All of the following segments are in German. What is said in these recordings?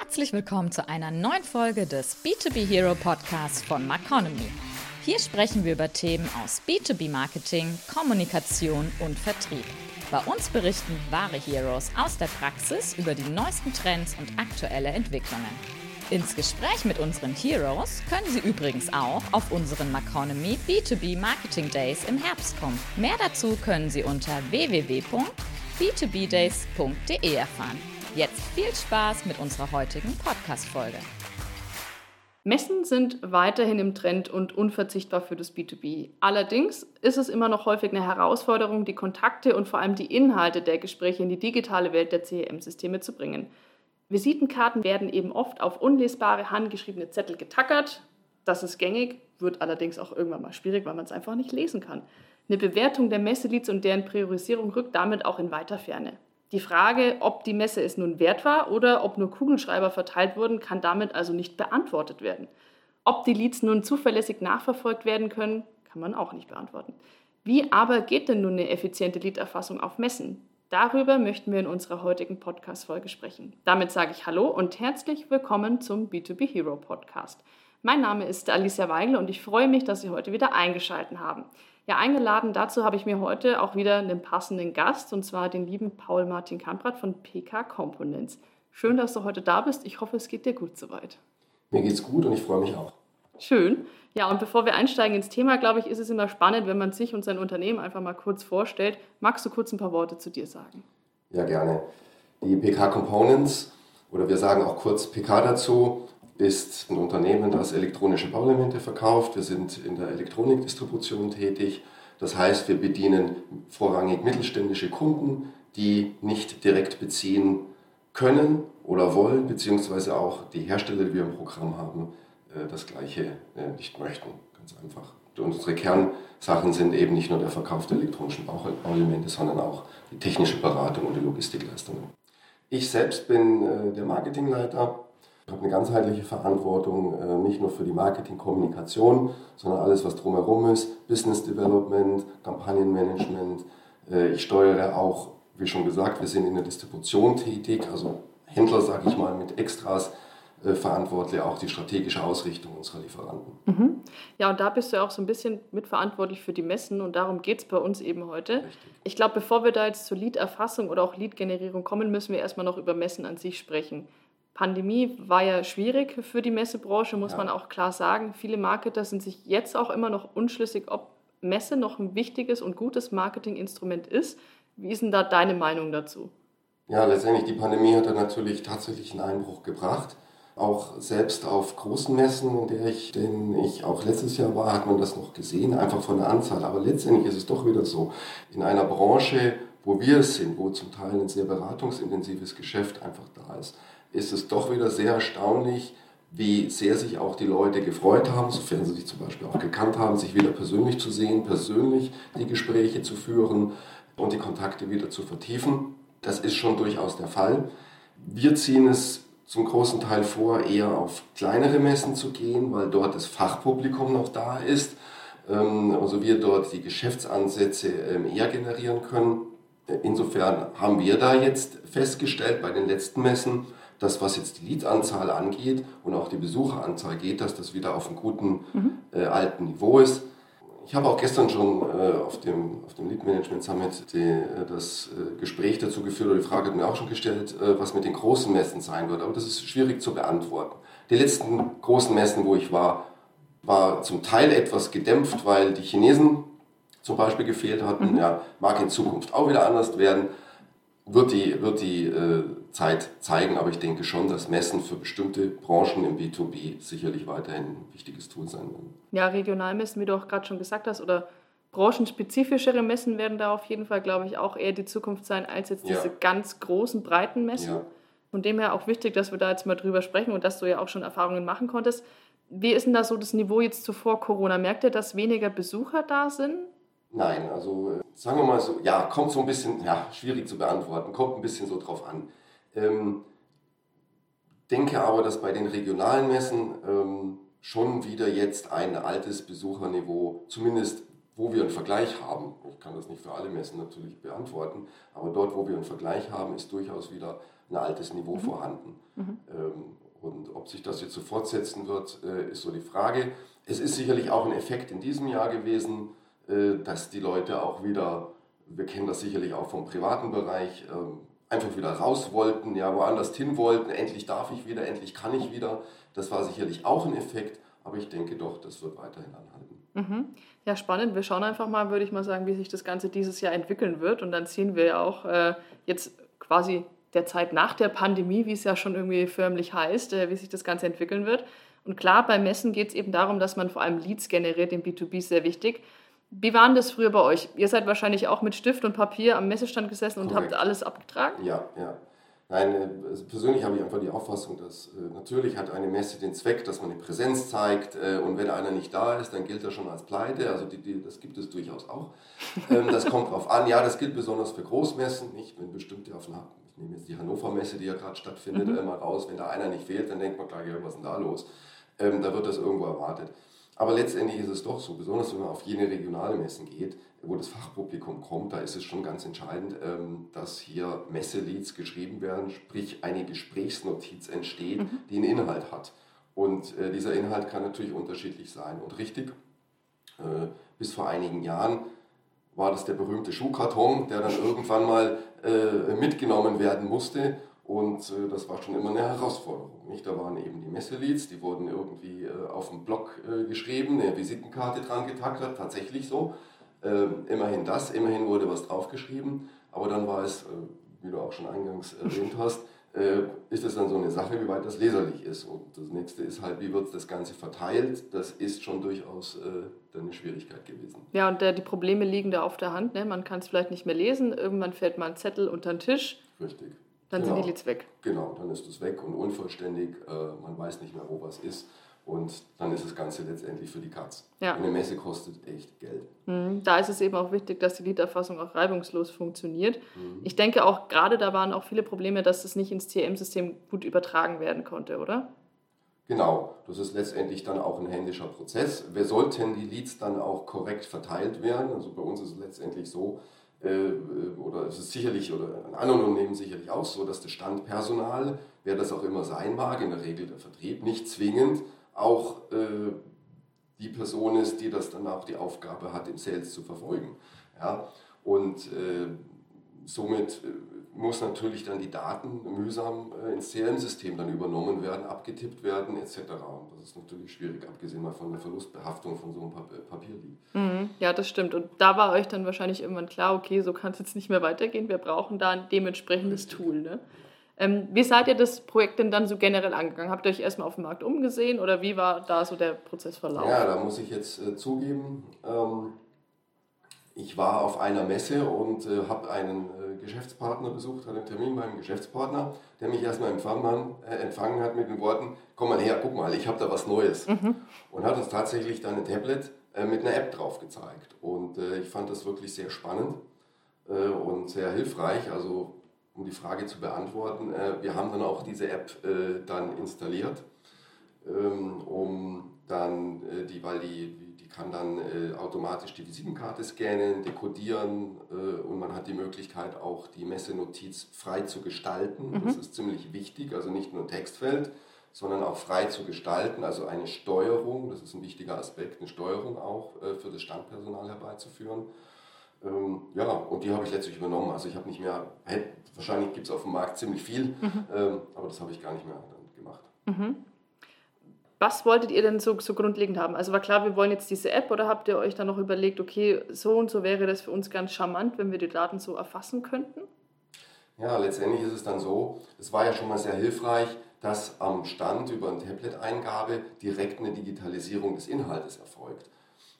Herzlich willkommen zu einer neuen Folge des B2B Hero Podcasts von Maconomy. Hier sprechen wir über Themen aus B2B Marketing, Kommunikation und Vertrieb. Bei uns berichten wahre Heroes aus der Praxis über die neuesten Trends und aktuelle Entwicklungen. Ins Gespräch mit unseren Heroes können Sie übrigens auch auf unseren Maconomy B2B Marketing Days im Herbst kommen. Mehr dazu können Sie unter www.b2bdays.de erfahren. Jetzt viel Spaß mit unserer heutigen Podcast-Folge. Messen sind weiterhin im Trend und unverzichtbar für das B2B. Allerdings ist es immer noch häufig eine Herausforderung, die Kontakte und vor allem die Inhalte der Gespräche in die digitale Welt der CRM-Systeme zu bringen. Visitenkarten werden eben oft auf unlesbare, handgeschriebene Zettel getackert. Das ist gängig, wird allerdings auch irgendwann mal schwierig, weil man es einfach nicht lesen kann. Eine Bewertung der Messeleads und deren Priorisierung rückt damit auch in weiter Ferne. Die Frage, ob die Messe es nun wert war oder ob nur Kugelschreiber verteilt wurden, kann damit also nicht beantwortet werden. Ob die Leads nun zuverlässig nachverfolgt werden können, kann man auch nicht beantworten. Wie aber geht denn nun eine effiziente Leaderfassung auf Messen? Darüber möchten wir in unserer heutigen Podcast-Folge sprechen. Damit sage ich Hallo und herzlich willkommen zum B2B Hero Podcast. Mein Name ist Alicia Weigel und ich freue mich, dass Sie heute wieder eingeschaltet haben. Ja, eingeladen dazu habe ich mir heute auch wieder einen passenden Gast, und zwar den lieben Paul Martin Kamprad von PK Components. Schön, dass du heute da bist. Ich hoffe, es geht dir gut soweit. Mir geht's gut und ich freue mich auch. Schön. Ja, und bevor wir einsteigen ins Thema, glaube ich, ist es immer spannend, wenn man sich und sein Unternehmen einfach mal kurz vorstellt. Magst du kurz ein paar Worte zu dir sagen? Ja, gerne. Die PK Components, oder wir sagen auch kurz PK dazu, ist ein Unternehmen, das elektronische Bauelemente verkauft. Wir sind in der Elektronikdistribution tätig. Das heißt, wir bedienen vorrangig mittelständische Kunden, die nicht direkt beziehen können oder wollen, beziehungsweise auch die Hersteller, die wir im Programm haben, das Gleiche nicht möchten. Ganz einfach. Und unsere Kernsachen sind eben nicht nur der Verkauf der elektronischen Bauelemente, sondern auch die technische Beratung und die Logistikleistungen. Ich selbst bin der Marketingleiter. Ich habe eine ganzheitliche Verantwortung, nicht nur für die Marketing-Kommunikation, sondern alles, was drumherum ist, Business Development, Kampagnenmanagement. Ich steuere auch, wie schon gesagt, wir sind in der Distribution tätig, also Händler, sage ich mal, mit Extras, verantwortlich auch die strategische Ausrichtung unserer Lieferanten. Mhm. Ja, und da bist du ja auch so ein bisschen mitverantwortlich für die Messen und darum geht es bei uns eben heute. Richtig. Ich glaube, bevor wir da jetzt zur Lead-Erfassung oder auch Lead-Generierung kommen, müssen wir erstmal noch über Messen an sich sprechen. Pandemie war ja schwierig für die Messebranche, muss man auch klar sagen. Viele Marketer sind sich jetzt auch immer noch unschlüssig, ob Messe noch ein wichtiges und gutes Marketinginstrument ist. Wie ist denn da deine Meinung dazu? Ja, letztendlich die Pandemie hat da natürlich tatsächlich einen Einbruch gebracht. Auch selbst auf großen Messen, denen ich auch letztes Jahr war, hat man das noch gesehen, einfach von der Anzahl. Aber letztendlich ist es doch wieder so, in einer Branche, wo wir es sind, wo zum Teil ein sehr beratungsintensives Geschäft einfach da ist es doch wieder sehr erstaunlich, wie sehr sich auch die Leute gefreut haben, sofern sie sich zum Beispiel auch gekannt haben, sich wieder persönlich zu sehen, persönlich die Gespräche zu führen und die Kontakte wieder zu vertiefen. Das ist schon durchaus der Fall. Wir ziehen es zum großen Teil vor, eher auf kleinere Messen zu gehen, weil dort das Fachpublikum noch da ist. Also wir dort die Geschäftsansätze eher generieren können. Insofern haben wir da jetzt festgestellt bei den letzten Messen, dass was jetzt die Leadanzahl angeht und auch die Besucheranzahl geht, dass das wieder auf einem guten alten Niveau ist. Ich habe auch gestern schon auf dem Lead Management Summit das Gespräch dazu geführt, oder die Frage hat mir auch schon gestellt, was mit den großen Messen sein wird. Aber das ist schwierig zu beantworten. Die letzten großen Messen, wo ich war zum Teil etwas gedämpft, weil die Chinesen zum Beispiel gefehlt hatten. Ja, mag in Zukunft auch wieder anders werden. Wird die Zeit zeigen, aber ich denke schon, dass Messen für bestimmte Branchen im B2B sicherlich weiterhin ein wichtiges Tool sein werden. Ja, Regionalmessen, wie du auch gerade schon gesagt hast, oder branchenspezifischere Messen werden da auf jeden Fall, glaube ich, auch eher die Zukunft sein, als jetzt diese ganz großen, breiten Messen. Ja. Von dem her auch wichtig, dass wir da jetzt mal drüber sprechen und dass du ja auch schon Erfahrungen machen konntest. Wie ist denn da so das Niveau jetzt zuvor Corona? Merkt ihr, dass weniger Besucher da sind? Nein, also sagen wir mal so, ja, kommt so ein bisschen, schwierig zu beantworten, kommt ein bisschen so drauf an. Denke aber, dass bei den regionalen Messen schon wieder jetzt ein altes Besucherniveau, zumindest wo wir einen Vergleich haben, ich kann das nicht für alle Messen natürlich beantworten, aber dort, wo wir einen Vergleich haben, ist durchaus wieder ein altes Niveau vorhanden. Und ob sich das jetzt so fortsetzen wird, ist so die Frage. Es ist sicherlich auch ein Effekt in diesem Jahr gewesen, dass die Leute auch wieder, wir kennen das sicherlich auch vom privaten Bereich, einfach wieder raus wollten, ja, woanders hin wollten, endlich darf ich wieder, endlich kann ich wieder. Das war sicherlich auch ein Effekt, aber ich denke doch, das wird weiterhin anhalten. Ja, spannend. Wir schauen einfach mal, würde ich mal sagen, wie sich das Ganze dieses Jahr entwickeln wird. Und dann ziehen wir ja auch jetzt quasi der Zeit nach der Pandemie, wie es ja schon irgendwie förmlich heißt, wie sich das Ganze entwickeln wird. Und klar, bei Messen geht es eben darum, dass man vor allem Leads generiert, im B2B ist sehr wichtig. Wie war denn das früher bei euch? Ihr seid wahrscheinlich auch mit Stift und Papier am Messestand gesessen und habt alles abgetragen? Ja. Nein, also persönlich habe ich einfach die Auffassung, dass natürlich hat eine Messe den Zweck, dass man eine Präsenz zeigt und wenn einer nicht da ist, dann gilt er schon als Pleite, also das gibt es durchaus auch. Das kommt drauf an, ja, das gilt besonders für Großmessen, nicht, wenn bestimmte ich nehme jetzt die Hannover Messe, die ja gerade stattfindet, mal raus, wenn da einer nicht fehlt, dann denkt man gleich, ja, was ist denn da los? Da wird das irgendwo erwartet. Aber letztendlich ist es doch so, besonders wenn man auf jene regionale Messen geht, wo das Fachpublikum kommt, da ist es schon ganz entscheidend, dass hier Messeleads geschrieben werden, sprich eine Gesprächsnotiz entsteht, die einen Inhalt hat. Und dieser Inhalt kann natürlich unterschiedlich sein. Und richtig, bis vor einigen Jahren war das der berühmte Schuhkarton, der dann irgendwann mal mitgenommen werden musste. Und das war schon immer eine Herausforderung. Nicht? Da waren eben die Messeleads, die wurden irgendwie auf dem Blog geschrieben, eine Visitenkarte dran getackert, tatsächlich so. Immerhin wurde was draufgeschrieben, aber dann war es, wie du auch schon eingangs erwähnt hast, ist es dann so eine Sache, wie weit das leserlich ist. Und das nächste ist halt, wie wird das Ganze verteilt? Das ist schon durchaus dann eine Schwierigkeit gewesen. Ja, und die Probleme liegen da auf der Hand. Ne? Man kann es vielleicht nicht mehr lesen, irgendwann fällt mal ein Zettel unter den Tisch. Richtig. Dann sind die Leads weg. Genau, dann ist es weg und unvollständig, man weiß nicht mehr, wo was ist und dann ist das Ganze letztendlich für die Katz. Ja. Eine Messe kostet echt Geld. Da ist es eben auch wichtig, dass die Lead-Erfassung auch reibungslos funktioniert. Ich denke auch, gerade da waren auch viele Probleme, dass es nicht ins CRM-System gut übertragen werden konnte, oder? Genau, das ist letztendlich dann auch ein händischer Prozess. Wer sollten die Leads dann auch korrekt verteilt werden? Also bei uns ist es letztendlich so, oder es ist sicherlich, oder an anderen Unternehmen sicherlich auch so, dass das Standpersonal, wer das auch immer sein mag, in der Regel der Vertrieb, nicht zwingend auch die Person ist, die das dann auch die Aufgabe hat, im Sales zu verfolgen. Ja? Und somit muss natürlich dann die Daten mühsam ins CRM-System dann übernommen werden, abgetippt werden etc. Und das ist natürlich schwierig, abgesehen mal von der Verlustbehaftung von so einem Papierlied. Ja, das stimmt. Und da war euch dann wahrscheinlich irgendwann klar, okay, so kann es jetzt nicht mehr weitergehen, wir brauchen da ein dementsprechendes Tool. Ne? Wie seid ihr das Projekt denn dann so generell angegangen? Habt ihr euch erstmal auf dem Markt umgesehen oder wie war da so der Prozessverlauf? Ja, da muss ich jetzt zugeben, ich war auf einer Messe und habe einen Geschäftspartner besucht, hatte einen Termin bei einem Geschäftspartner, der mich erstmal empfangen hat mit den Worten, komm mal her, guck mal, ich habe da was Neues. Und hat uns tatsächlich dann ein Tablet mit einer App drauf gezeigt. Und ich fand das wirklich sehr spannend und sehr hilfreich. Also um die Frage zu beantworten, wir haben dann auch diese App dann installiert, um dann, weil die kann dann automatisch die Visitenkarte scannen, dekodieren und man hat die Möglichkeit auch die Messenotiz frei zu gestalten. Das ist ziemlich wichtig, also nicht nur ein Textfeld, sondern auch frei zu gestalten, also eine Steuerung, das ist ein wichtiger Aspekt, eine Steuerung auch für das Standpersonal herbeizuführen. Ja, und die habe ich letztlich übernommen. Also ich habe nicht mehr, wahrscheinlich gibt es auf dem Markt ziemlich viel, aber das habe ich gar nicht mehr dann gemacht. Was wolltet ihr denn so grundlegend haben? Also war klar, wir wollen jetzt diese App oder habt ihr euch dann noch überlegt, okay, so und so wäre das für uns ganz charmant, wenn wir die Daten so erfassen könnten? Ja, letztendlich ist es dann so, es war ja schon mal sehr hilfreich, dass am Stand über eine Tablet-Eingabe direkt eine Digitalisierung des Inhaltes erfolgt.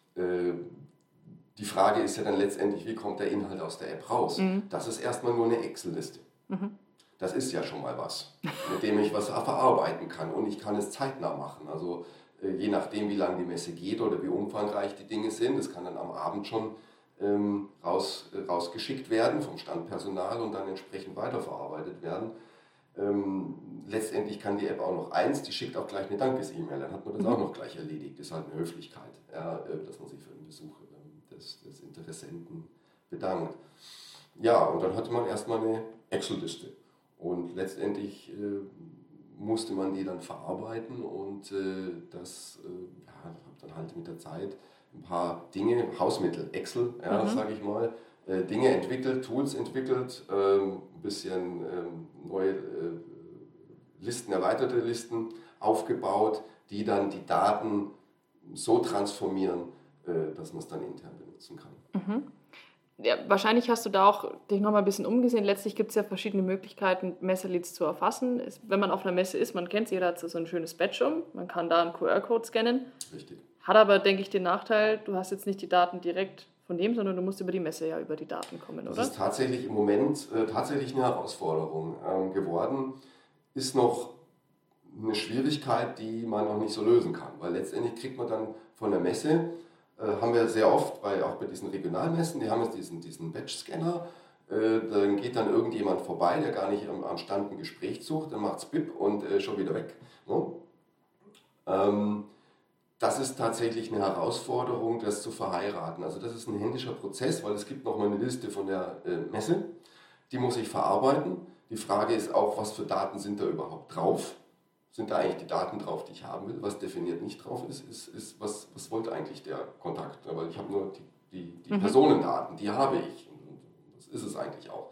Die Frage ist ja dann letztendlich, wie kommt der Inhalt aus der App raus? Das ist erstmal nur eine Excel-Liste. Das ist ja schon mal was, mit dem ich was verarbeiten kann und ich kann es zeitnah machen. Also je nachdem, wie lange die Messe geht oder wie umfangreich die Dinge sind, das kann dann am Abend schon rausgeschickt werden vom Standpersonal und dann entsprechend weiterverarbeitet werden. Letztendlich kann die App auch noch eins, die schickt auch gleich eine Dankes-E-Mail, dann hat man das auch noch gleich erledigt. Das ist halt eine Höflichkeit, ja, dass man sich für den Besuch des Interessenten bedankt. Ja, und dann hatte man erstmal eine Excel-Liste und letztendlich musste man die dann verarbeiten und habe dann halt mit der Zeit ein paar Dinge, Hausmittel, Excel, sage ich mal, Dinge entwickelt, Tools entwickelt, ein bisschen neue Listen, erweiterte Listen aufgebaut, die dann die Daten so transformieren, dass man es dann intern benutzen kann. Mhm. Ja, wahrscheinlich hast du da auch dich nochmal ein bisschen umgesehen. Letztlich gibt es ja verschiedene Möglichkeiten, Messeleads zu erfassen. Wenn man auf einer Messe ist, man kennt es, jeder hat so ein schönes Badge um, man kann da einen QR-Code scannen. Richtig. Hat aber, denke ich, den Nachteil, du hast jetzt nicht die Daten direkt von dem, sondern du musst über die Messe ja über die Daten kommen, oder? Das ist tatsächlich im Moment tatsächlich eine Herausforderung geworden. Ist noch eine Schwierigkeit, die man noch nicht so lösen kann, weil letztendlich kriegt man dann von der Messe, haben wir sehr oft, auch bei diesen Regionalmessen, die haben jetzt diesen Badge-Scanner, dann geht dann irgendjemand vorbei, der gar nicht am Stand ein Gespräch sucht, dann macht es Bip und schon wieder weg. Ne? Das ist tatsächlich eine Herausforderung, das zu verheiraten. Also das ist ein händischer Prozess, weil es gibt nochmal eine Liste von der Messe, die muss ich verarbeiten. Die Frage ist auch, was für Daten sind da überhaupt drauf? Sind da eigentlich die Daten drauf, die ich haben will? Was definiert nicht drauf ist was wollte eigentlich der Kontakt? Weil ich habe nur die Personendaten, die habe ich. Und das ist es eigentlich auch.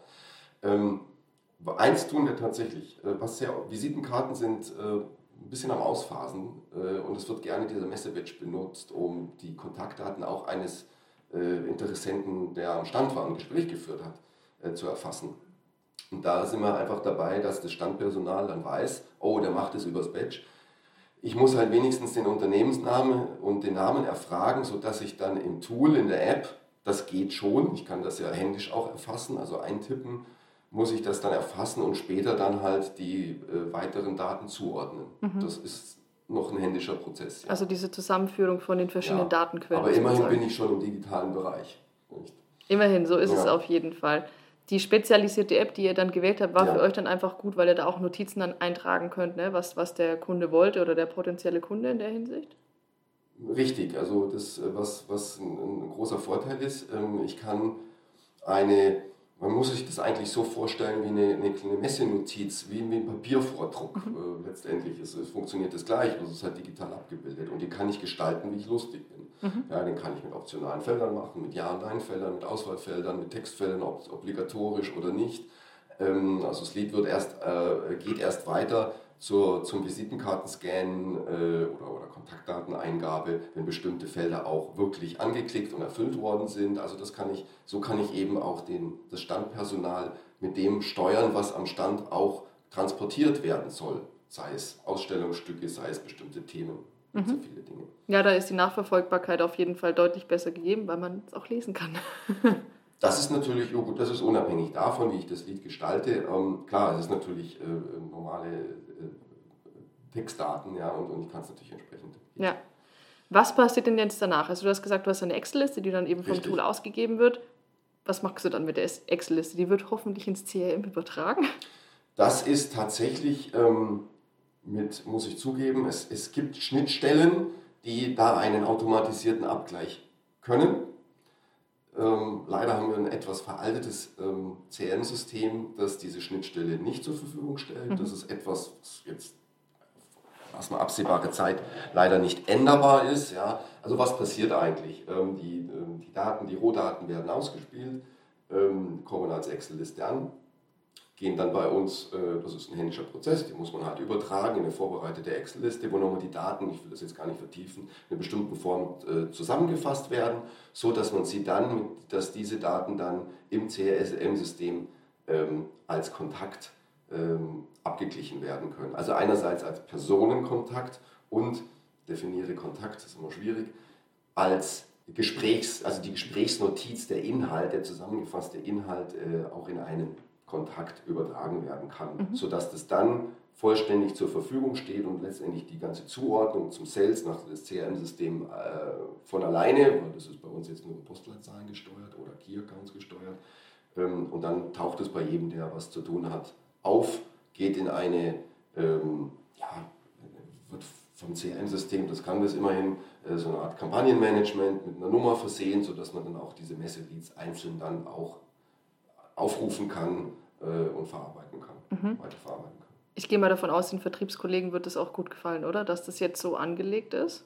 Eins tun wir tatsächlich, Visitenkarten sind ein bisschen am Ausphasen und es wird gerne dieser Messebadge benutzt, um die Kontaktdaten auch eines Interessenten, der am Stand war und ein Gespräch geführt hat, zu erfassen. Und da sind wir einfach dabei, dass das Standpersonal dann weiß, oh, der macht es übers Badge. Ich muss halt wenigstens den Unternehmensnamen und den Namen erfragen, sodass ich dann im Tool, in der App, das geht schon, ich kann das ja händisch auch erfassen, also eintippen, muss ich das dann erfassen und später dann halt die weiteren Daten zuordnen. Das ist noch ein händischer Prozess. Ja. Also diese Zusammenführung von den verschiedenen Datenquellen. Aber immerhin bin ich schon im digitalen Bereich. Nicht? Immerhin, so ist es auf jeden Fall. Die spezialisierte App, die ihr dann gewählt habt, war für euch dann einfach gut, weil ihr da auch Notizen dann eintragen könnt, ne? was der Kunde wollte oder der potenzielle Kunde in der Hinsicht? Richtig, also das, was ein großer Vorteil ist, ich kann man muss sich das eigentlich so vorstellen wie eine kleine Messenotiz, wie ein Papiervordruck. Letztendlich es funktioniert das gleich, also es ist halt digital abgebildet und die kann ich gestalten, wie ich lustig bin. Ja, den kann ich mit optionalen Feldern machen, mit Ja- und Nein-Feldern, mit Auswahlfeldern, mit Textfeldern, ob obligatorisch oder nicht. Also das Lied geht erst weiter zum Visitenkartenscan oder Kontaktdateneingabe, wenn bestimmte Felder auch wirklich angeklickt und erfüllt worden sind. Also so kann ich eben auch das Standpersonal mit dem steuern, was am Stand auch transportiert werden soll. Sei es Ausstellungsstücke, sei es bestimmte Themen. So viele Dinge. Ja, da ist die Nachverfolgbarkeit auf jeden Fall deutlich besser gegeben, weil man es auch lesen kann. Das ist natürlich, gut, das ist unabhängig davon, wie ich das Lied gestalte. Klar, es ist natürlich normale Textdaten, ja, und ich kann es natürlich entsprechend. Ja. Was passiert denn jetzt danach? Also du hast gesagt, du hast eine Excel-Liste, die dann eben vom Tool ausgegeben wird. Was machst du dann mit der Excel-Liste? Die wird hoffentlich ins CRM übertragen? Das ist tatsächlich, muss ich zugeben, es gibt Schnittstellen, die da einen automatisierten Abgleich können. Leider haben wir ein etwas veraltetes CRM-System, das diese Schnittstelle nicht zur Verfügung stellt. Das ist etwas, was jetzt erstmal absehbare Zeit leider nicht änderbar ist. Ja. Also was passiert eigentlich? Die Rohdaten werden ausgespielt, kommen als Excel-Liste an, gehen dann bei uns, das ist ein händischer Prozess, die muss man halt übertragen in eine vorbereitete Excel-Liste, wo nochmal die Daten, ich will das jetzt gar nicht vertiefen, in einer bestimmten Form zusammengefasst werden, so dass dass diese Daten dann im CRM-System als Kontakt abgeglichen werden können. Also einerseits als Personenkontakt und definiere Kontakt, das ist immer schwierig, als die Gesprächsnotiz, der Inhalt, der zusammengefasste Inhalt auch in einen Kontakt übertragen werden kann, sodass das dann vollständig zur Verfügung steht und letztendlich die ganze Zuordnung zum Sales nach das CRM-System von alleine, weil das ist bei uns jetzt nur Postleitzahlen gesteuert oder Key-Accounts gesteuert, und dann taucht es bei jedem, der was zu tun hat, auf, geht in eine, wird vom CRM-System, das kann das immerhin so eine Art Kampagnenmanagement mit einer Nummer versehen, sodass man dann auch diese Messeleads einzeln dann auch aufrufen kann und verarbeiten kann, weiterverarbeiten kann. Ich gehe mal davon aus, den Vertriebskollegen wird das auch gut gefallen, oder? Dass das jetzt so angelegt ist?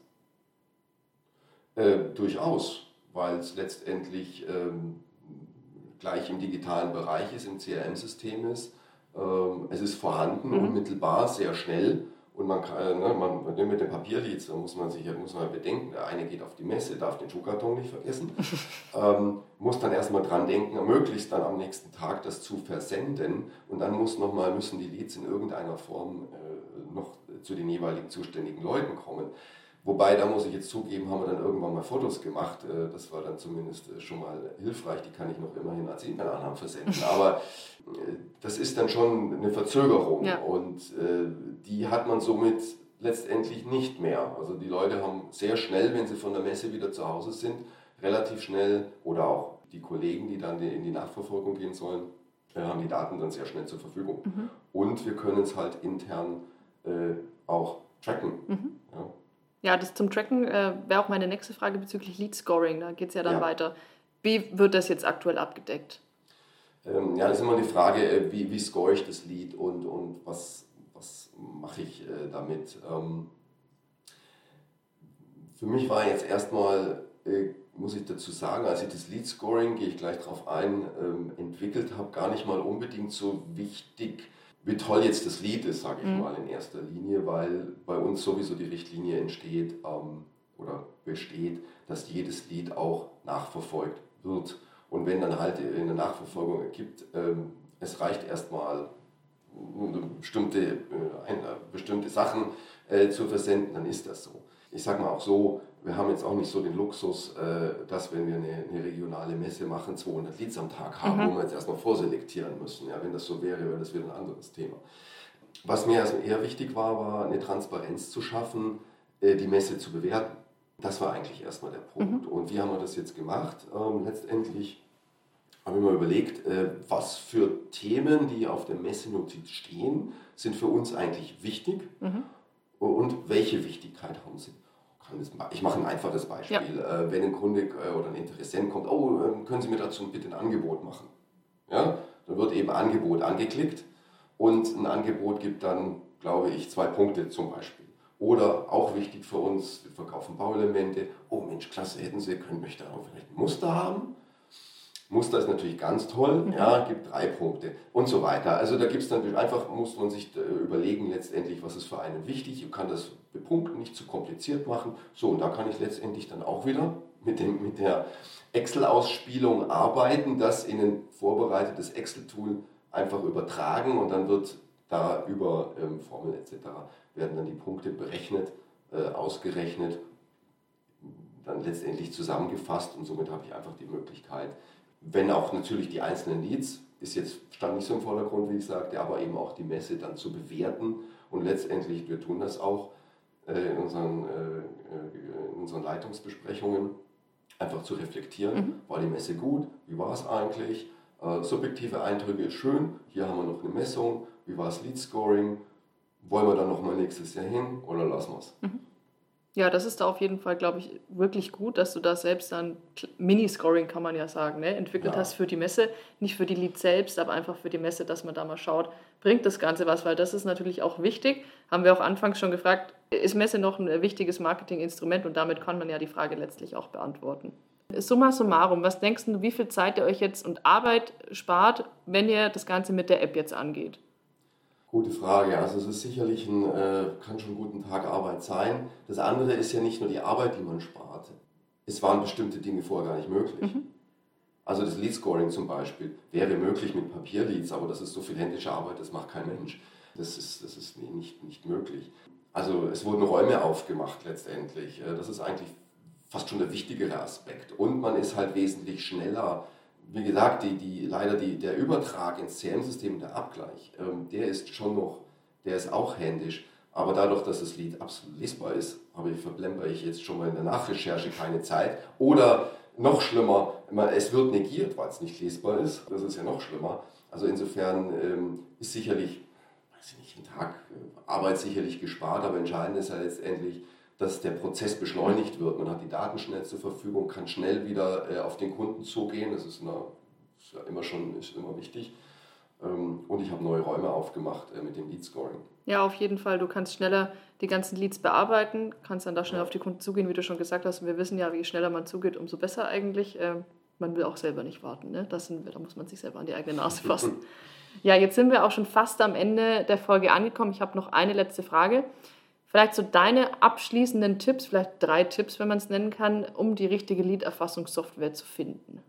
Durchaus, weil es letztendlich gleich im digitalen Bereich ist, im CRM-System ist. Es ist vorhanden, unmittelbar, sehr schnell. Und man kann, mit den Papierleads, da muss man bedenken, der eine geht auf die Messe, darf den Schuhkarton nicht vergessen, muss dann erstmal dran denken, möglichst dann am nächsten Tag das zu versenden. Und dann müssen die Leads in irgendeiner Form noch zu den jeweiligen zuständigen Leuten kommen. Wobei, da muss ich jetzt zugeben, haben wir dann irgendwann mal Fotos gemacht. Das war dann zumindest schon mal hilfreich. Die kann ich noch immerhin als E-Mail-Anhang versenden. Aber das ist dann schon eine Verzögerung. Ja. Und die hat man somit letztendlich nicht mehr. Also die Leute haben sehr schnell, wenn sie von der Messe wieder zu Hause sind, relativ schnell, oder auch die Kollegen, die dann in die Nachverfolgung gehen sollen, haben die Daten dann sehr schnell zur Verfügung. Und wir können es halt intern auch tracken. Ja. Ja, das zum Tracken wäre auch meine nächste Frage bezüglich Lead Scoring. Da geht es ja dann weiter. Wie wird das jetzt aktuell abgedeckt? Ja, das ist immer die Frage, wie score ich das Lead und was mache ich damit. Für mich war jetzt erstmal, muss ich dazu sagen, als ich das Lead Scoring, gehe ich gleich darauf ein, entwickelt habe, gar nicht mal unbedingt so wichtig, wie toll jetzt das Lied ist, sage ich mal in erster Linie, weil bei uns sowieso die Richtlinie entsteht oder besteht, dass jedes Lied auch nachverfolgt wird. Und wenn dann halt in der Nachverfolgung ergibt, es reicht erstmal bestimmte Sachen zu versenden, dann ist das so. Ich sage mal auch so, wir haben jetzt auch nicht so den Luxus, dass wenn wir eine regionale Messe machen, 200 Leads am Tag haben, wo wir jetzt erstmal vorselektieren müssen. Ja, wenn das so wäre, wäre das wieder ein anderes Thema. Was mir also eher wichtig war eine Transparenz zu schaffen, die Messe zu bewerten. Das war eigentlich erstmal der Punkt. Und wie haben wir das jetzt gemacht? Letztendlich habe ich mir überlegt, was für Themen, die auf der Messenotiz stehen, sind für uns eigentlich wichtig und welche Wichtigkeit haben sie. Ich mache ein einfaches Beispiel. Ja. Wenn ein Kunde oder ein Interessent kommt, können Sie mir dazu bitte ein Angebot machen? Ja? Dann wird eben Angebot angeklickt und ein Angebot gibt dann, glaube ich, 2 Punkte zum Beispiel. Oder auch wichtig für uns, wir verkaufen Bauelemente. Oh Mensch, klasse, können möchte auch vielleicht ein Muster haben? Muster ist natürlich ganz toll, gibt 3 Punkte und so weiter. Also da gibt es natürlich muss man sich überlegen letztendlich, was ist für einen wichtig. Ich kann das bepunkten, nicht zu kompliziert machen. So, und da kann ich letztendlich dann auch wieder mit der Excel-Ausspielung arbeiten, das in ein vorbereitetes Excel-Tool einfach übertragen und dann wird da über Formeln etc. werden dann die Punkte berechnet, ausgerechnet, dann letztendlich zusammengefasst und somit habe ich einfach die Möglichkeit, wenn auch natürlich die einzelnen Leads, stand nicht so im Vordergrund, wie ich sagte, aber eben auch die Messe dann zu bewerten und letztendlich, wir tun das auch in unseren Leitungsbesprechungen, einfach zu reflektieren, war die Messe gut, wie war es eigentlich, subjektive Eindrücke ist schön, hier haben wir noch eine Messung, wie war das Lead Scoring, wollen wir dann nochmal nächstes Jahr hin oder lassen wir es? Ja, das ist da auf jeden Fall, glaube ich, wirklich gut, dass du da selbst dann Mini-Scoring, kann man ja sagen, entwickelt hast für die Messe. Nicht für die Leads selbst, aber einfach für die Messe, dass man da mal schaut, bringt das Ganze was? Weil das ist natürlich auch wichtig. Haben wir auch anfangs schon gefragt, ist Messe noch ein wichtiges Marketinginstrument? Und damit kann man ja die Frage letztlich auch beantworten. Summa summarum, was denkst du, wie viel Zeit ihr euch jetzt und Arbeit spart, wenn ihr das Ganze mit der App jetzt angeht? Gute Frage. Also es ist sicherlich kann schon einen guten Tag Arbeit sein. Das andere ist ja nicht nur die Arbeit, die man spart. Es waren bestimmte Dinge vorher gar nicht möglich. Also das Lead-Scoring zum Beispiel wäre möglich mit Papierleads, aber das ist so viel händische Arbeit, das macht kein Mensch. Das ist nicht möglich. Also es wurden Räume aufgemacht letztendlich. Das ist eigentlich fast schon der wichtigere Aspekt. Und man ist halt wesentlich schneller. Wie gesagt, der Übertrag ins CRM-System, der Abgleich, der ist auch händisch. Aber dadurch, dass das Lied absolut lesbar ist, verplemper ich jetzt schon mal in der Nachrecherche keine Zeit. Oder noch schlimmer, es wird negiert, weil es nicht lesbar ist. Das ist ja noch schlimmer. Also insofern ist sicherlich, weiß ich nicht, ein Tag Arbeit sicherlich gespart, aber entscheidend ist ja letztendlich, dass der Prozess beschleunigt wird. Man hat die Daten schnell zur Verfügung, kann schnell wieder auf den Kunden zugehen, das ist ja immer wichtig. Und ich habe neue Räume aufgemacht mit dem Lead-Scoring. Ja, auf jeden Fall. Du kannst schneller die ganzen Leads bearbeiten, kannst dann da schnell auf die Kunden zugehen, wie du schon gesagt hast. Und wir wissen ja, je schneller man zugeht, umso besser eigentlich. Man will auch selber nicht warten. Ne? Da muss man sich selber an die eigene Nase fassen. Ja, jetzt sind wir auch schon fast am Ende der Folge angekommen. Ich habe noch eine letzte Frage. Vielleicht so deine abschließenden Tipps, vielleicht 3 Tipps, wenn man es nennen kann, um die richtige Lead-Erfassungssoftware zu finden.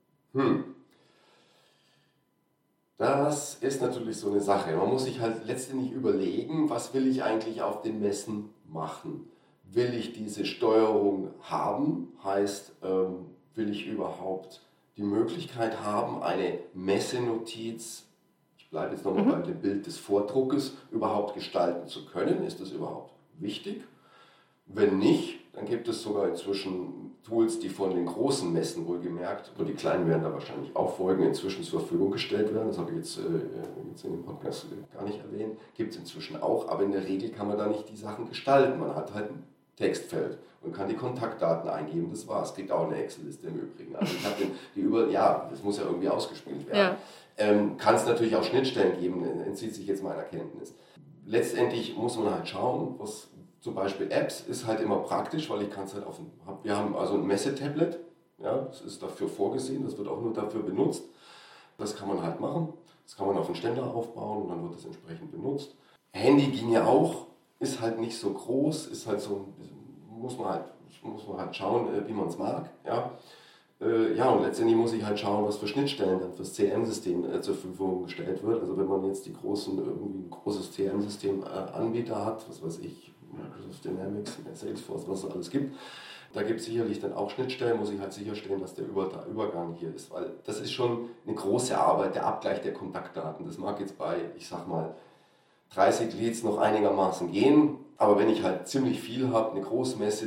Das ist natürlich so eine Sache. Man muss sich halt letztendlich überlegen, was will ich eigentlich auf den Messen machen? Will ich diese Steuerung haben? Heißt, will ich überhaupt die Möglichkeit haben, eine Messenotiz, ich bleibe jetzt nochmal bei dem Bild des Vordruckes, überhaupt gestalten zu können? Ist das überhaupt wichtig? Wenn nicht, dann gibt es sogar inzwischen Tools, die von den großen Messen wohlgemerkt, und die kleinen werden da wahrscheinlich auch folgen, inzwischen zur Verfügung gestellt werden. Das habe ich jetzt in dem Podcast gar nicht erwähnt. Gibt es inzwischen auch, aber in der Regel kann man da nicht die Sachen gestalten. Man hat halt ein Textfeld und kann die Kontaktdaten eingeben, das war's. Es gibt auch eine Excel-Liste im Übrigen. Also ich habe das muss ja irgendwie ausgespielt werden. Ja. Kann es natürlich auch Schnittstellen geben, entzieht sich jetzt meiner Kenntnis. Letztendlich muss man halt schauen, was zum Beispiel Apps ist halt immer praktisch, weil ich kann es halt wir haben also ein Messetablet, ja, das ist dafür vorgesehen, das wird auch nur dafür benutzt. Das kann man halt machen, das kann man auf einen Ständer aufbauen und dann wird das entsprechend benutzt. Handy ging ja auch, ist halt nicht so groß, ist halt so, muss man halt schauen, wie man es mag, ja. Und letztendlich muss ich halt schauen, was für Schnittstellen dann fürs CRM-System zur Verfügung gestellt wird. Also wenn man jetzt irgendwie ein großes CRM-System Anbieter hat, was weiß ich, Microsoft Dynamics, Salesforce, was es alles gibt, da gibt es sicherlich dann auch Schnittstellen, muss ich halt sicherstellen, dass der Übergang hier ist. Weil das ist schon eine große Arbeit, der Abgleich der Kontaktdaten. Das mag jetzt bei, ich sag mal, 30 Leads noch einigermaßen gehen, aber wenn ich halt ziemlich viel habe, eine Großmesse,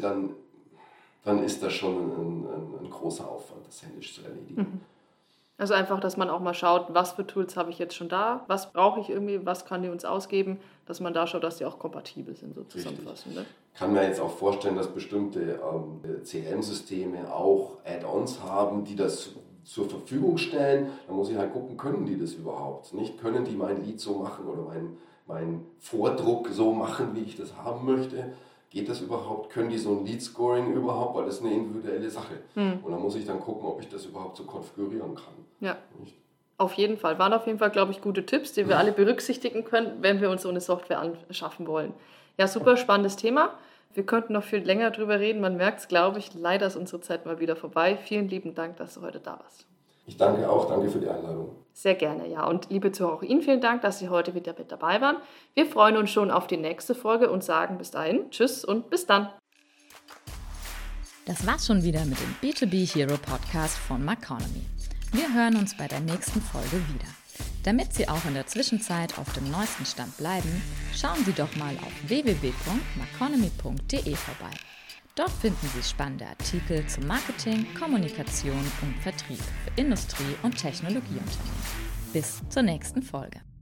dann ist das schon ein großer Aufwand, das händisch zu erledigen. Also einfach, dass man auch mal schaut, was für Tools habe ich jetzt schon da, was brauche ich irgendwie, was kann die uns ausgeben, dass man da schaut, dass die auch kompatibel sind, so zusammenfassen. Ne? Ich kann mir jetzt auch vorstellen, dass bestimmte CRM-Systeme auch Add-ons haben, die das zur Verfügung stellen. Da muss ich halt gucken, können die das überhaupt? Nicht können die mein Lead so machen oder mein Vordruck so machen, wie ich das haben möchte? Geht das überhaupt? Können die so ein Lead-Scoring überhaupt? Weil das ist eine individuelle Sache. Und da muss ich dann gucken, ob ich das überhaupt so konfigurieren kann. Ja, auf jeden Fall. Waren auf jeden Fall, glaube ich, gute Tipps, die wir alle berücksichtigen können, wenn wir uns so eine Software anschaffen wollen. Ja, super spannendes Thema. Wir könnten noch viel länger drüber reden. Man merkt es, glaube ich. Leider ist unsere Zeit mal wieder vorbei. Vielen lieben Dank, dass du heute da warst. Ich danke auch. Danke für die Einladung. Sehr gerne, ja. Und liebe Zuhörer, auch Ihnen vielen Dank, dass Sie heute wieder mit dabei waren. Wir freuen uns schon auf die nächste Folge und sagen bis dahin Tschüss und bis dann. Das war's schon wieder mit dem B2B Hero Podcast von Maconomy. Wir hören uns bei der nächsten Folge wieder. Damit Sie auch in der Zwischenzeit auf dem neuesten Stand bleiben, schauen Sie doch mal auf www.maconomy.de vorbei. Dort finden Sie spannende Artikel zu Marketing, Kommunikation und Vertrieb für Industrie- und Technologieunternehmen. Bis zur nächsten Folge.